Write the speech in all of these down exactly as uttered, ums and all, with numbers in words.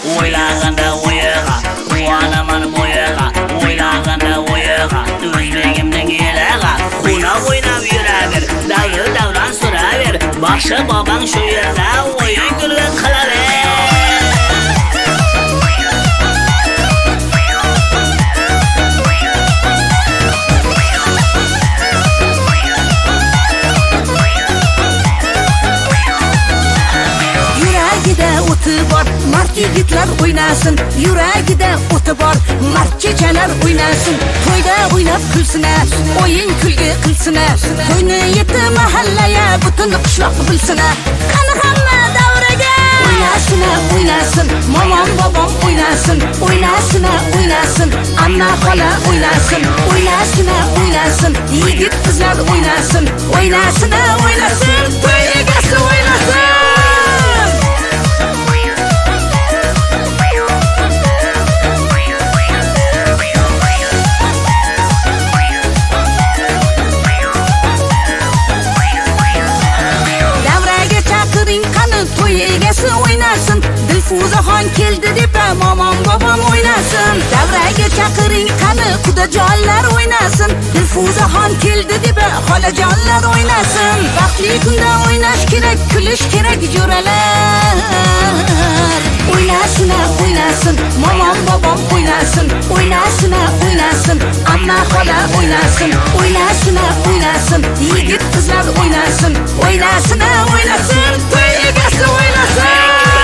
o'ylaganda o'yiga, quvanaman bo'yiga, o'ylaganda o'yiga, o'zbegimning yelaga, una o'ynab yuraver, davr davron suraver, boshi bobang shu yerda o'yin kulgin qilaver. Mart yigitlar o'ynasın, yuragida o'ti bor, mart kechalar o'ynasın, to'yda o'ynab kulsin, o'yin kulgi qilsin, to'yni yetti mahallaya butun qishloq bilsin. Qani hamma davraga o'ynasın, o'ynasın, momon bobom o'ynasın, o'ynasın, o'ynasın, amma xola o'ynasın, o'ynasın, o'ynasın, yigit qizlar o'ynasın, o'ynasın, o'ynasın, to'y egasi o'ynasın. Oynasın, Dilfuzaxon keldi deb momon bobom oynasın. Davraga chaqiring qani qudajonlar oynasın. Dilfuzaxon keldi deb xolajonlar oynasın. Vaqtli kunda o'ynash kerak, kulish kerak jo'ralar. Oynasın, oynasın, momon bobom oynasın, oynasın, oynasın, amma xola oynasın, oynasın, oynasın, yigit qizlar oynasın, oynasın, oynasın, to'y egasi oynasın.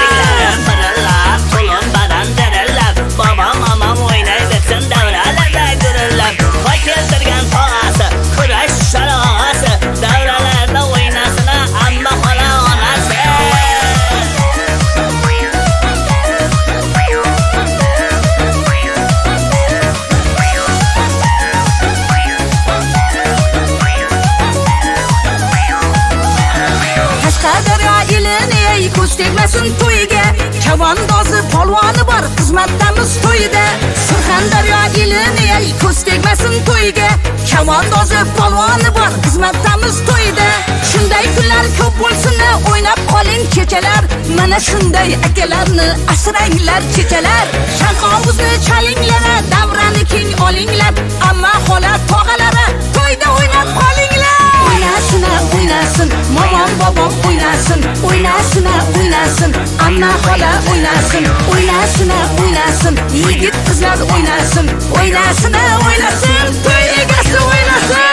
Ko'z tegmasin to'yiga, chavandozi polvoni bor, xizmatdamiz to'yida. Surxondaryo elini ey ko'z tegmasin to'yiga, chavandozi polvoni bor, xizmatdamiz to'yida. Shunday kunlar ko'p bo'lsin, o'ynab qoling kechalar, mana shunday akalarni asranglar kechalar. Shanqovuzni chalinglar, davrani keng olinglar, amma xola tog'alari to'yda o'ynab qolinglar. Oynasın, oynasın, momon bobom oynasın, oynasın, oynasın, amma xola oynasın, oynasın, oynasın, yigit qizlar oynasın, oynasın, oynasın, to'y egasi oynasın.